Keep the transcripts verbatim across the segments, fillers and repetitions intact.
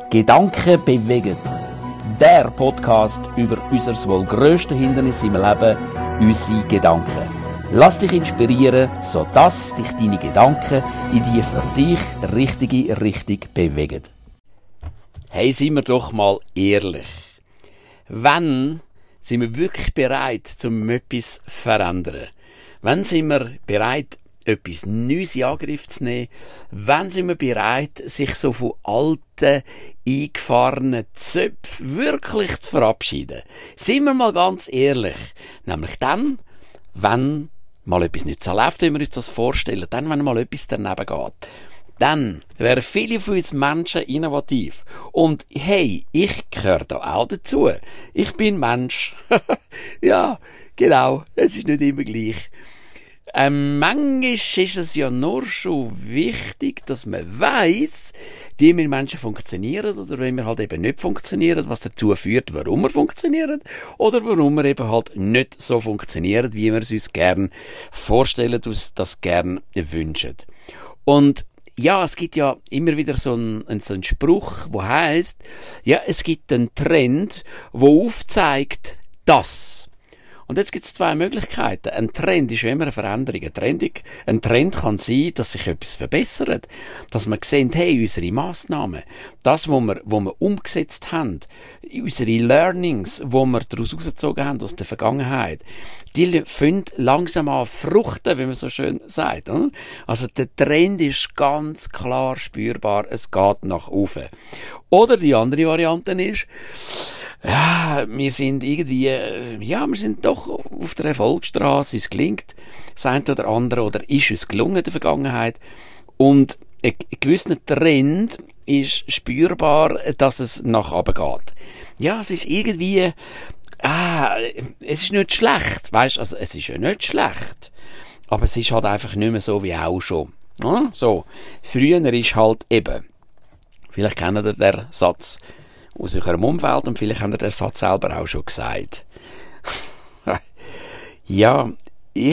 Gedanken bewegen. Der Podcast über unser wohl grösstes Hindernis im Leben, unsere Gedanken. Lass dich inspirieren, sodass dich deine Gedanken in die für dich richtige Richtung bewegen. Hey, seien wir doch mal ehrlich. Wann sind wir wirklich bereit, um etwas zu verändern? Wann sind wir bereit, etwas Neues in Angriff zu nehmen? Wann sind wir bereit, sich so von alten, eingefahrenen Zöpfen wirklich zu verabschieden? Seien wir mal ganz ehrlich. Nämlich dann, wenn mal etwas nicht so läuft, wie wir uns das vorstellen. Dann, wenn mal etwas daneben geht. Dann wären viele von uns Menschen innovativ. Und hey, ich gehöre da auch dazu. Ich bin Mensch. Ja, genau. Es ist nicht immer gleich. Ähm, manchmal ist es ja nur schon wichtig, dass man weiss, wie wir Menschen funktionieren oder wenn wir halt eben nicht funktionieren, was dazu führt, warum wir funktionieren oder warum wir eben halt nicht so funktionieren, wie wir es uns gern vorstellen, uns das gern wünschen. Und ja, es gibt ja immer wieder so einen, so einen Spruch, der heisst, ja, es gibt einen Trend, der aufzeigt, dass. Und jetzt gibt es zwei Möglichkeiten. Ein Trend ist immer eine Veränderung. Ein Trend, ein Trend kann sein, dass sich etwas verbessert. Dass wir sehen, hey, unsere Massnahmen, das, was wir, was wir umgesetzt haben, unsere Learnings, die wir daraus rausgezogen haben aus der Vergangenheit, die fangen langsam an fruchten, wie man so schön sagt. Oder? Also der Trend ist ganz klar spürbar, es geht nach oben. Oder die andere Variante ist, ja, wir sind irgendwie, ja, wir sind doch auf der Erfolgsstraße, es gelingt das eine oder andere, oder ist es gelungen in der Vergangenheit. Und ein gewisser Trend ist spürbar, dass es nach oben geht. Ja, es ist irgendwie, ah, es ist nicht schlecht, weißt, also es ist ja nicht schlecht, aber es ist halt einfach nicht mehr so wie auch schon. Ja, so, früher ist halt eben, vielleicht kennt ihr den Satz aus eurem Umfeld und vielleicht habt ihr den Satz selber auch schon gesagt. Ja, ich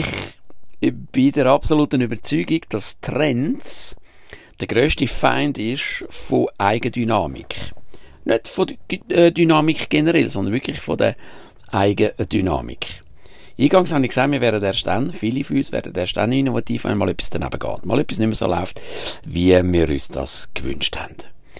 bin der absoluten Überzeugung, dass Trends der grösste Feind ist von Eigendynamik. Nicht von der Dynamik generell, sondern wirklich von der Eigendynamik. Eingangs habe ich gesagt, wir wären erst dann, viele von uns werden erst dann innovativ, wenn mal etwas daneben geht. Mal etwas nicht mehr so läuft, wie wir uns das gewünscht haben.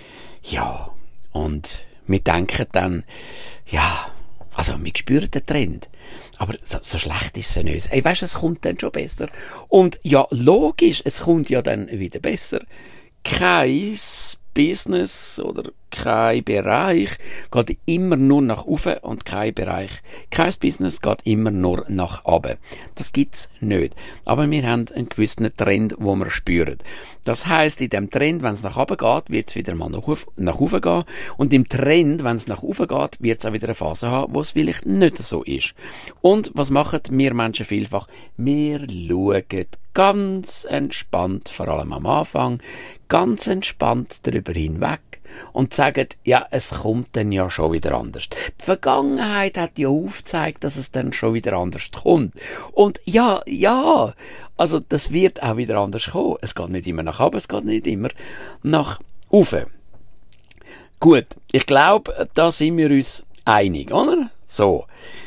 Ja, und wir denken dann, ja, also wir spüren den Trend, aber so, so schlecht ist es nicht. Ey, weisst du, es kommt dann schon besser. Und ja, logisch, es kommt ja dann wieder besser. Kein Business oder kein Bereich geht immer nur nach oben und kein Bereich, kein Business geht immer nur nach oben. Das gibt's nicht. Aber wir haben einen gewissen Trend, wo wir spüren. Das heisst, in dem Trend, wenn es nach oben geht, wird es wieder mal nach, auf, nach oben gehen. Und im Trend, wenn es nach oben geht, wird es auch wieder eine Phase haben, wo es vielleicht nicht so ist. Und was machen wir Menschen vielfach? Wir schauen ganz entspannt, vor allem am Anfang, ganz entspannt darüber hinweg und sagen, ja, es kommt dann ja schon wieder anders. Die Vergangenheit hat ja aufgezeigt, dass es dann schon wieder anders kommt. Und ja, ja, also das wird auch wieder anders kommen. Es geht nicht immer nach oben, es geht nicht immer nach oben. Gut, ich glaube, da sind wir uns einig, oder? So,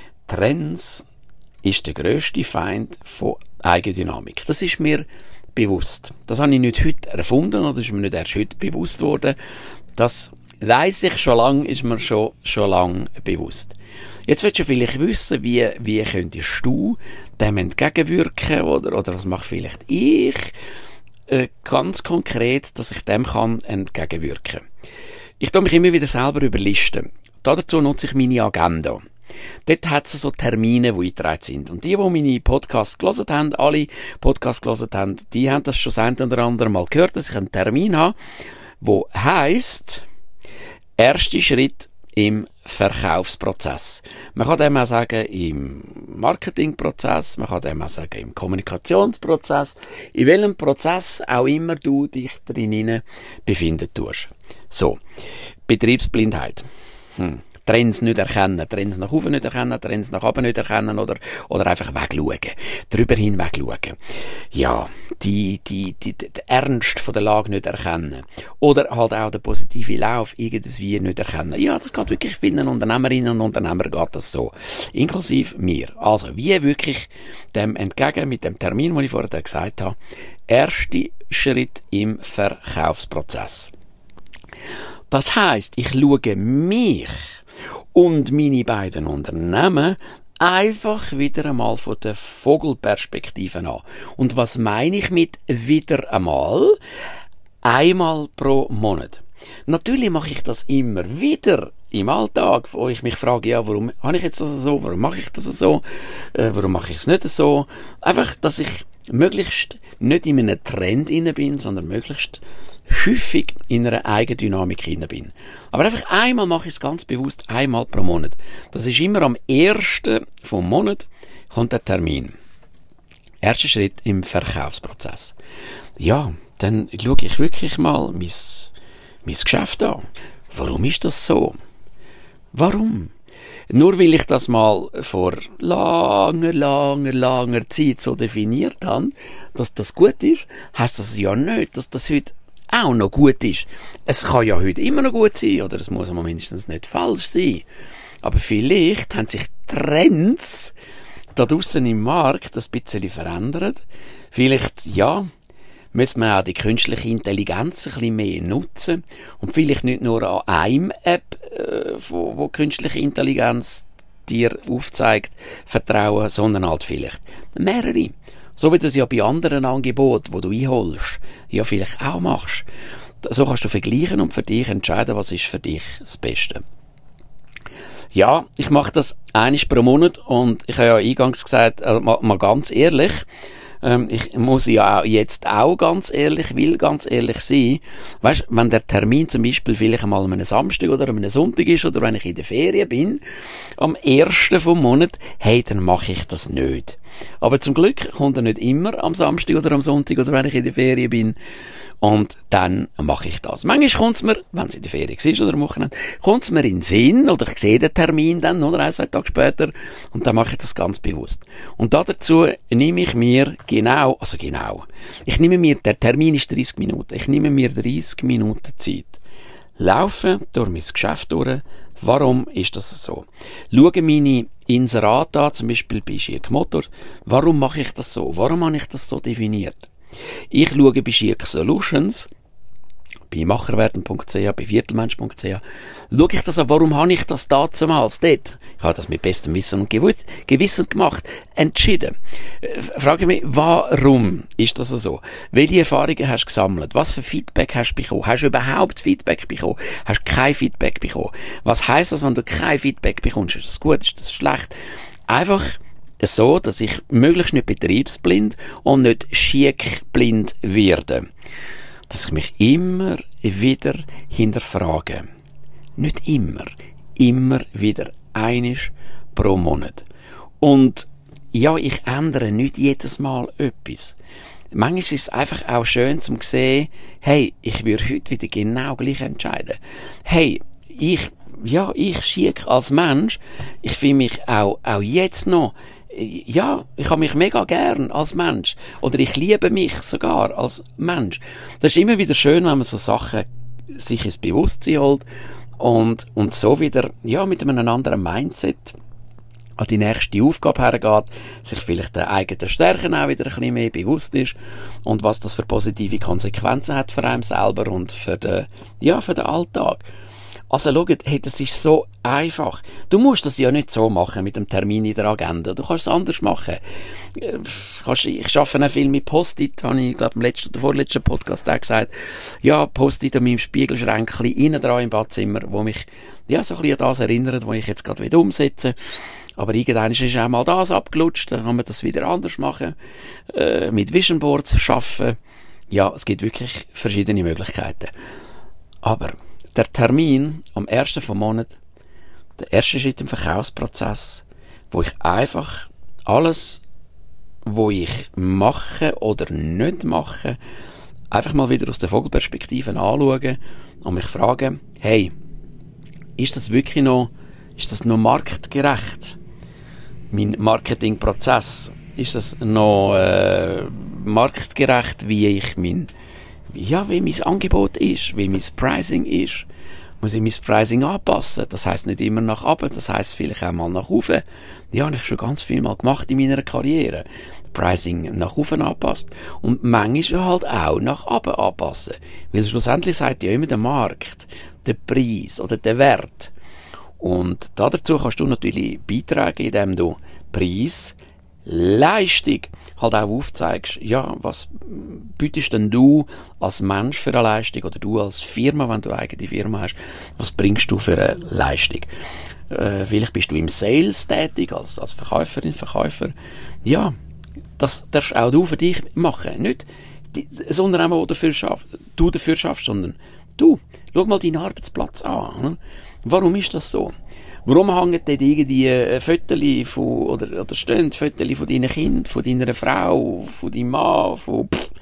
Trends ist der grösste Feind von Eigendynamik. Das ist mir bewusst. Das habe ich nicht heute erfunden oder ist mir nicht erst heute bewusst worden. Das weiss ich schon lange, ist mir schon, schon lange bewusst. Jetzt willst du vielleicht wissen, wie, wie könntest du dem entgegenwirken oder, oder was mache vielleicht ich äh, ganz konkret, dass ich dem kann entgegenwirken. Ich tue mich immer wieder selber überlisten. Dazu nutze ich meine Agenda. Dort hat es so Termine, die eingetragen sind. Und die, die meine Podcasts gelesen haben, alle Podcasts gelesen haben, die haben das schon das eine oder andere Mal gehört, dass ich einen Termin habe, der heisst, erster Schritt im Verkaufsprozess. Man kann dem auch sagen, im Marketingprozess, man kann dem auch sagen, im Kommunikationsprozess, in welchem Prozess auch immer du dich drin befinden tust. So, Betriebsblindheit. Hm. Trends nicht erkennen, Trends nach oben nicht erkennen, Trends nach unten nicht erkennen oder, oder einfach wegschauen. Drüber hinweg schauen. Ja, die, die, die, die, der Ernst von der Lage nicht erkennen. Oder halt auch der positive Lauf irgendwie nicht erkennen. Ja, das geht wirklich vielen Unternehmerinnen und Unternehmern geht das so. Inklusive mir. Also, wie wirklich dem entgegen mit dem Termin, den ich vorher gesagt habe, erste Schritt im Verkaufsprozess. Das heisst, ich schaue mich und meine beiden Unternehmen einfach wieder einmal von der Vogelperspektive an. Und was meine ich mit wieder einmal? Einmal pro Monat. Natürlich mache ich das immer wieder im Alltag, wo ich mich frage, ja, warum habe ich jetzt das so, warum mache ich das so, äh, warum mache ich es nicht so? Einfach, dass ich möglichst nicht in einem Trend inne bin, sondern möglichst häufig in einer Eigendynamik inne bin. Aber einfach einmal mache ich es ganz bewusst, einmal pro Monat. Das ist immer am ersten vom Monat kommt der Termin. Erster Schritt im Verkaufsprozess. Ja, dann schaue ich wirklich mal mein, mein Geschäft an. Warum ist das so? Warum? Nur weil ich das mal vor langer, langer, langer Zeit so definiert habe, dass das gut ist, heisst das ja nicht, dass das heute auch noch gut ist. Es kann ja heute immer noch gut sein, oder es muss aber mindestens nicht falsch sein. Aber vielleicht haben sich Trends da draussen im Markt ein bisschen verändert. Vielleicht, ja, müssen wir auch die künstliche Intelligenz ein bisschen mehr nutzen und vielleicht nicht nur an einem App, äh, wo, wo künstliche Intelligenz dir aufzeigt, vertrauen, sondern halt vielleicht mehrere. So wie du es ja bei anderen Angeboten, die du einholst, ja vielleicht auch machst. So kannst du vergleichen und für dich entscheiden, was ist für dich das Beste. Ja, ich mache das einmal pro Monat und ich habe ja eingangs gesagt, äh, mal, mal ganz ehrlich, ähm, ich muss ja auch jetzt auch ganz ehrlich, will ganz ehrlich sein, weißt, wenn der Termin zum Beispiel vielleicht einmal an einem Samstag oder an einem Sonntag ist oder wenn ich in der Ferien bin, am ersten vom Monat, hey, dann mache ich das nicht. Aber zum Glück kommt er nicht immer am Samstag oder am Sonntag oder wenn ich in der Ferien bin. Und dann mache ich das. Manchmal kommt es mir, wenn es in der Ferien ist oder am Wochenende, kommt es mir in den Sinn oder ich sehe den Termin dann, oder ein, zwei Tage später und dann mache ich das ganz bewusst. Und dazu nehme ich mir genau, also genau, ich nehme mir, der Termin ist dreißig Minuten, ich nehme mir dreißig Minuten Zeit. Laufe durch mein Geschäft durch. Warum ist das so? Schaue meine Inserate an, zum Beispiel bei Schirk Motors. Warum mache ich das so? Warum habe ich das so definiert? Ich schaue bei Schirk Solutions, bei macherwerden punkt c h, bei viertelmensch punkt c h, schaue ich das an, warum habe ich das damals dort? Ich habe das mit bestem Wissen und Gewissen gemacht, entschieden. Frage mich, warum ist das so? Welche Erfahrungen hast du gesammelt? Was für Feedback hast du bekommen? Hast du überhaupt Feedback bekommen? Hast du kein Feedback bekommen? Was heisst das, wenn du kein Feedback bekommst? Ist das gut? Ist das schlecht? Einfach so, dass ich möglichst nicht betriebsblind und nicht schickblind werde. Dass ich mich immer wieder hinterfrage. Nicht immer. Immer wieder. Einisch pro Monat. Und ja, ich ändere nicht jedes Mal etwas. Manchmal ist es einfach auch schön zum sehen, hey, ich würde heute wieder genau gleich entscheiden. Hey, ich, ja, ich schick als Mensch, ich finde mich auch, auch jetzt noch, ja, ich habe mich mega gern als Mensch. Oder ich liebe mich sogar als Mensch. Das ist immer wieder schön, wenn man so Sachen sich ins Bewusstsein holt und, und so wieder, ja, mit einem anderen Mindset an die nächste Aufgabe hergeht, sich vielleicht der eigenen Stärken auch wieder ein bisschen mehr bewusst ist und was das für positive Konsequenzen hat für einen selber und für den, ja, für den Alltag. Also schaut, hey, das ist so einfach. Du musst das ja nicht so machen mit dem Termin in der Agenda. Du kannst es anders machen. Ich arbeite auch viel mit Post-it, habe ich, glaube im letzten oder vorletzten Podcast auch gesagt. Ja, Post-it an meinem Spiegelschränkchen innen dran im Badzimmer, wo mich ja so ein bisschen an das erinnert, was ich jetzt gerade wieder umsetze. Aber irgendwann ist auch mal das abgelutscht, dann kann man das wieder anders machen. Äh, mit Vision Boards arbeiten. Ja, es gibt wirklich verschiedene Möglichkeiten. Aber der Termin am ersten vom Monat, der erste Schritt im Verkaufsprozess, wo ich einfach alles, wo ich mache oder nicht mache, einfach mal wieder aus der Vogelperspektive anschaue und mich frage, hey, ist das wirklich noch ist das noch marktgerecht? Mein Marketingprozess, ist das noch äh, marktgerecht, wie ich mein, ja, wie mein Angebot ist, wie mein Pricing ist? Muss ich mein Pricing anpassen? Das heisst nicht immer nach oben, das heisst vielleicht auch mal nach oben. Ja, habe ich schon ganz viel mal gemacht in meiner Karriere. Pricing nach oben anpasst und manchmal halt auch nach oben anpassen. Weil schlussendlich sagt ja immer der Markt, der Preis oder der Wert. Und dazu kannst du natürlich beitragen, indem du Preis, Leistung halt auch aufzeigst, ja, was bietest denn du als Mensch für eine Leistung oder du als Firma, wenn du eine eigene Firma hast, was bringst du für eine Leistung? Äh, vielleicht bist du im Sales tätig, als, als Verkäuferin, Verkäufer. Ja, das darfst auch du für dich machen. Nicht die, das Unternehmen, das dafür schaff, du dafür schaffst, sondern du. Schau mal deinen Arbeitsplatz an. Oder? Warum ist das so? Warum hängen dort irgendwie Fotos von, oder, oder stehen Fotos von deinen Kindern, von deiner Frau, von deinem Mann, von, pff,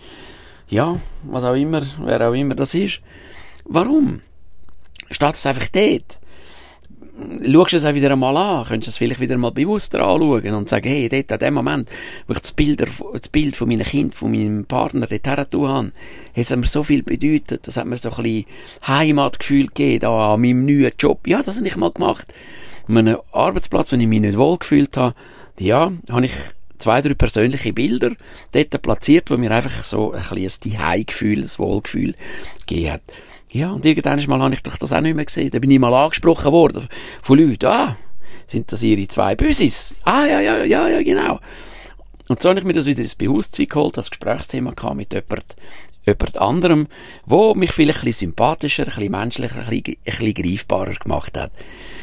ja, was auch immer, wer auch immer das ist. Warum? Steht es einfach dort? Schaust du es auch wieder einmal an, könntest du es vielleicht wieder mal bewusster anschauen und sagen, hey, dort, an dem Moment, wo ich das Bild, das Bild von meinem Kind, von meinem Partner dort hergetan habe, hat mir so viel bedeutet, das hat mir so ein bisschen Heimatgefühl gegeben, da an meinem neuen Job. Ja, das habe ich mal gemacht. An einem Arbeitsplatz, wo ich mich nicht wohl gefühlt habe, ja, habe ich zwei, drei persönliche Bilder dort platziert, wo mir einfach so ein bisschen ein Zuhause-Gefühl, ein Wohlgefühl gegeben hat. Ja, und irgendwann mal habe ich doch das auch nicht mehr gesehen. Da bin ich mal angesprochen worden von Leuten. Ah, sind das ihre zwei Büsis? Ah, ja, ja, ja, ja, genau. Und so habe ich mir das wieder ins Bewusstsein geholt, das Gesprächsthema kam mit jemand, jemand anderem, wo mich vielleicht ein bisschen sympathischer, ein bisschen menschlicher, ein bisschen, ein bisschen greifbarer gemacht hat.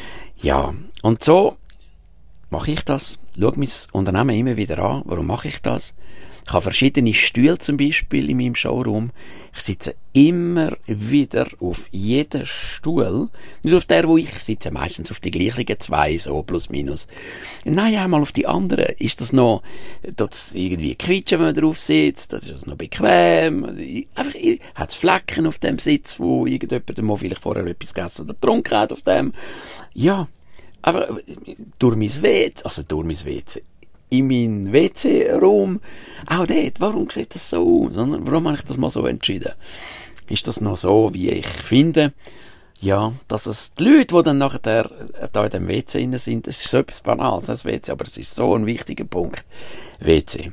Ja, und so mache ich das. Schaue mein Unternehmen immer wieder an. Warum mache ich das? Ich habe verschiedene Stühle zum Beispiel in meinem Showroom. Ich sitze immer wieder auf jeden Stuhl. Nicht auf der, wo ich sitze, meistens auf die gleichen zwei, so plus minus. Nein, einmal auf die anderen. Ist das noch, das irgendwie quietschen, wenn man drauf sitzt? Das ist das noch bequem? Einfach, hat es Flecken auf dem Sitz, wo irgendjemand mal vielleicht vorher etwas gegessen oder getrunken hat auf dem? Ja. Aber durch mein W C, also durch mein W C, in meinem W C-Raum, auch dort, warum sieht das so aus? Warum habe ich das mal so entschieden? Ist das noch so, wie ich finde? Ja, dass es die Leute, die dann nachher da in dem W C drin sind, es ist so etwas Banales, das W C, aber es ist so ein wichtiger Punkt. W C.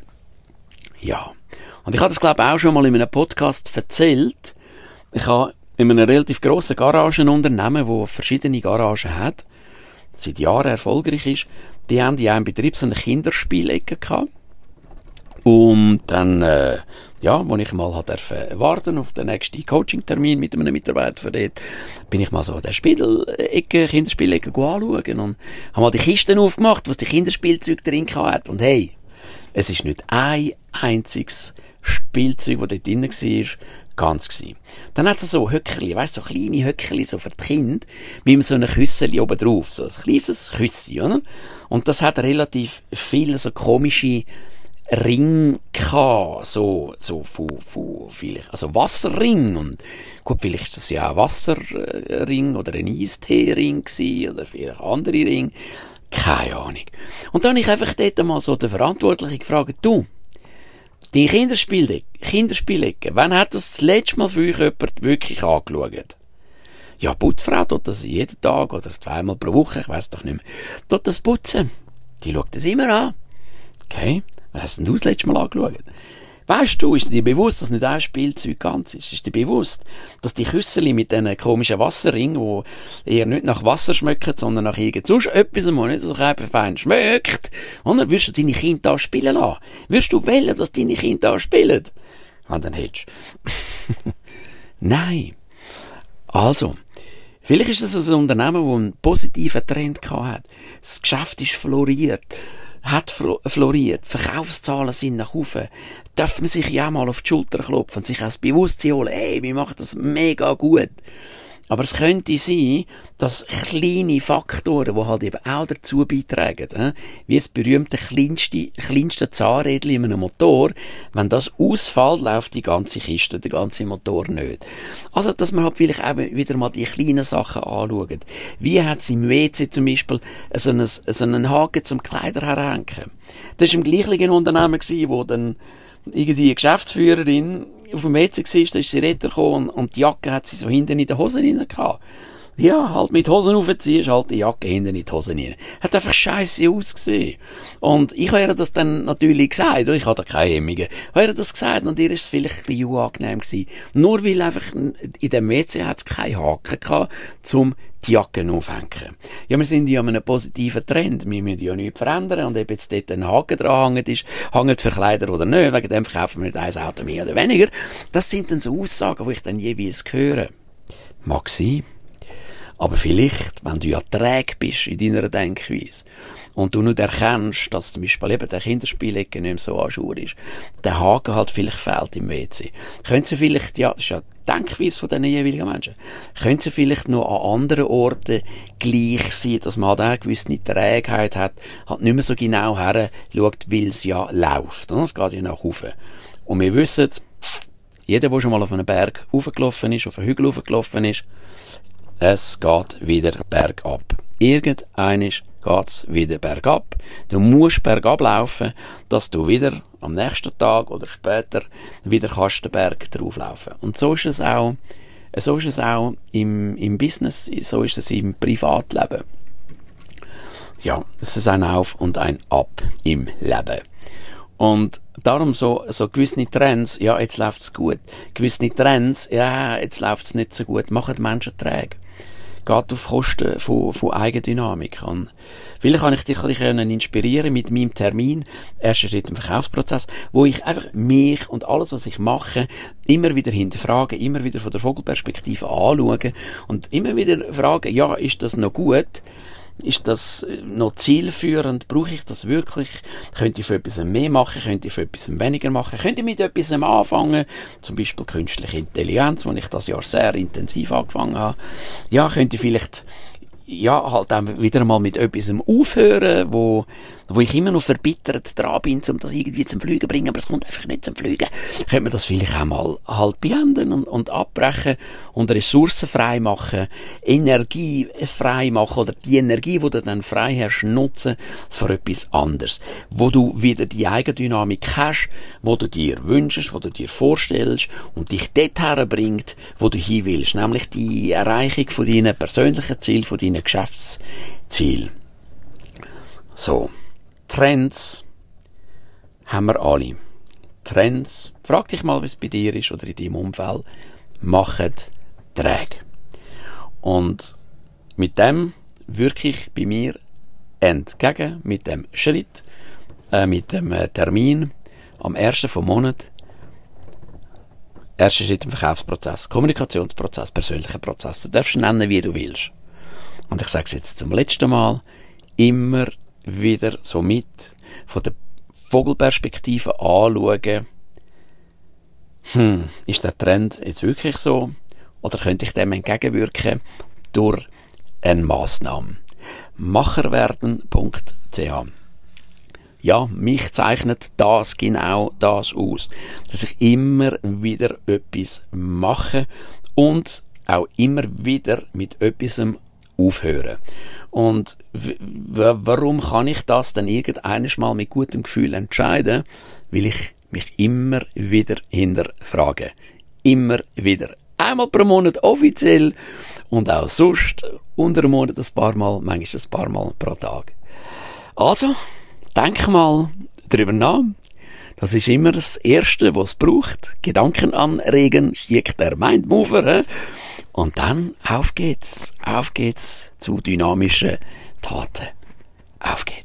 Ja. Und ich habe das, glaube ich, auch schon mal in einem Podcast erzählt. Ich habe in einem relativ grossen Garagenunternehmen, das verschiedene Garagen hat, seit Jahren erfolgreich ist, die haben in einem Betrieb so eine Kinderspielecke gehabt. Und dann, äh, ja, wo ich mal halt warten auf den nächsten Coaching-Termin mit einem Mitarbeiter für dort, bin ich mal so an der Spielecke, Kinderspielecke anschauen und habe mal die Kisten aufgemacht, was die Kinderspielzeug drin hat. Und hey, es ist nicht ein einziges Spielzeug, das dort drin war, ganz gewesen. Dann hat es so Höckli, weißt du, so kleine Höckli, so für die Kinder, mit so einem Küsseli oben drauf, so ein kleines Küssi, oder? Und das hat relativ viele so komische Ringe gehabt, so, so, von, von, vielleicht, also Wasserring, und gut, vielleicht ist das ja ein Wasserring oder ein Eistee-Ring gewesen, oder vielleicht andere Ring, keine Ahnung. Und dann habe ich einfach dort mal so den Verantwortlichen gefragt, du, die Kinderspielecke, Kinderspielecke, wann hat das das letzte Mal für euch jemand wirklich angeschaut? Ja, die Putzfrau tut das jeden Tag oder zweimal pro Woche, ich weiss doch nicht mehr. Tut das putzen. Die schaut das immer an. Okay, wann hast denn du das letzte Mal angeschaut? Weißt du, ist dir bewusst, dass nicht ein Spielzeug ganz ist? Ist dir bewusst, dass die Küsseli mit diesen komischen Wasserringen, die eher nicht nach Wasser schmecken, sondern nach irgend sonst etwas, was nicht so fein schmeckt, oder? Würdest du deine Kinder da spielen lassen? Würdest du wählen, dass deine Kinder da spielen? Ah, dann hättest du. Nein. Also, vielleicht ist es ein Unternehmen, das einen positiven Trend gehabt hat. Das Geschäft ist floriert. hat floriert, Verkaufszahlen sind nach oben, darf man sich ja mal auf die Schulter klopfen und sich auch das Bewusstsein holen, hey, wir machen das mega gut. Aber es könnte sein, dass kleine Faktoren, die halt eben auch dazu beitragen, äh, wie das berühmte kleinste, kleinste Zahnrädchen in einem Motor, wenn das ausfällt, läuft die ganze Kiste, der ganze Motor nicht. Also, dass man halt vielleicht auch wieder mal die kleinen Sachen anschaut. Wie hat es im W C zum Beispiel so einen, so einen Haken zum Kleider herhängen? Das war im gleichen Unternehmen, wo dann irgendwie die Geschäftsführerin auf dem W C war, da ist sie Retter gekommen und die Jacke hat sie so hinten in den Hosen rein gehabt. Ja, halt mit Hosen aufziehen, ist halt die Jacke hinten in die Hosen rein. Hat einfach scheisse ausgesehen. Und ich habe ihr das dann natürlich gesagt, ich hatte da keine Hemmungen. Ich habe ihr das gesagt und ihr ist es vielleicht ein bisschen unangenehm gewesen. Nur weil einfach in dem W C hat es keine Haken gehabt, um die Jacken aufhängen. Ja, wir sind ja an einem positiven Trend. Wir müssen ja nichts verändern. Und ob jetzt dort ein Haken dran hängt, ist, hängt für Kleider oder nicht, wegen dem verkaufen wir nicht ein Auto mehr oder weniger. Das sind dann so Aussagen, die ich dann jeweils höre. Mag sein. Aber vielleicht, wenn du ja träge bist in deiner Denkweise und du nicht erkennst, dass zum Beispiel eben der Kinderspielecke nicht mehr so an Jour ist, der Haken halt vielleicht fehlt im W C. Können sie vielleicht, ja, das ist ja die Denkweise von diesen jeweiligen Menschen, können sie vielleicht noch an anderen Orten gleich sein, dass man halt auch eine gewisse Trägheit hat, halt nicht mehr so genau her schaut, weil es ja läuft. Und es geht ja nach oben. Und wir wissen, jeder, der schon mal auf einen Berg raufgelaufen ist, auf einen Hügel raufgelaufen ist, es geht wieder bergab. Irgendeinisch geht's wieder bergab. Du musst bergab laufen, dass du wieder am nächsten Tag oder später wieder kannst den Berg drauflaufen. Und so ist es auch, so ist es auch im, im Business, so ist es im Privatleben. Ja, es ist ein Auf und ein Ab im Leben. Und darum so, so gewisse Trends, ja, jetzt läuft's gut. Gewisse Trends, ja, jetzt läuft's nicht so gut, machen die Menschen träge. Geht auf Kosten von, von Eigendynamik an. Vielleicht kann ich dich ein bisschen inspirieren mit meinem Termin, erster Schritt im Verkaufsprozess, wo ich einfach mich und alles, was ich mache, immer wieder hinterfrage, immer wieder von der Vogelperspektive anschaue und immer wieder frage, ja, ist das noch gut? Ist das noch zielführend? Brauche ich das wirklich? Könnte ich für etwas mehr machen? Könnte ich für etwas weniger machen? Könnte ich mit etwas anfangen? Zum Beispiel künstliche Intelligenz, wo ich das Jahr sehr intensiv angefangen habe. Ja, könnte ich vielleicht ja, halt auch wieder mal mit etwas aufhören, wo, wo ich immer noch verbittert dran bin, um das irgendwie zum Fliegen zu bringen, aber es kommt einfach nicht zum Fliegen. Könnte man das vielleicht auch mal halt beenden und, und abbrechen und Ressourcen frei machen, Energie frei machen oder die Energie, die du dann frei hast, nutzen für etwas anderes. Wo du wieder die Eigendynamik hast, wo du dir wünschst, wo du dir vorstellst und dich dort herbringt, wo du hin willst, nämlich die Erreichung von deinen persönlichen Zielen, von deinen Geschäftszielen. So. Trends haben wir alle. Trends, frag dich mal, wie es bei dir ist oder in deinem Umfeld, machen träge. Und mit dem wirklich bei mir entgegen, mit dem Schritt, äh, mit dem äh, Termin am ersten vom Monat, erster Schritt im Verkaufsprozess, Kommunikationsprozess, persönlicher Prozess. Du darfst nennen, wie du willst. Und ich sage es jetzt zum letzten Mal, immer wieder so mit von der Vogelperspektive anschauen, hm, ist der Trend jetzt wirklich so oder könnte ich dem entgegenwirken durch eine Massnahme. macherwerden punkt c h Ja, mich zeichnet das genau das aus, dass ich immer wieder etwas mache und auch immer wieder mit etwas aufhören. Und w- w- warum kann ich das dann irgendeines Mal mit gutem Gefühl entscheiden? Weil ich mich immer wieder hinterfrage. Immer wieder. Einmal pro Monat offiziell und auch sonst unter einem Monat ein paar Mal, manchmal ein paar Mal pro Tag. Also, denk mal drüber nach. Das ist immer das Erste, was es braucht. Gedanken anregen, schickt der Mindmover. He? Und dann auf geht's. Auf geht's zu dynamischen Taten. Auf geht's.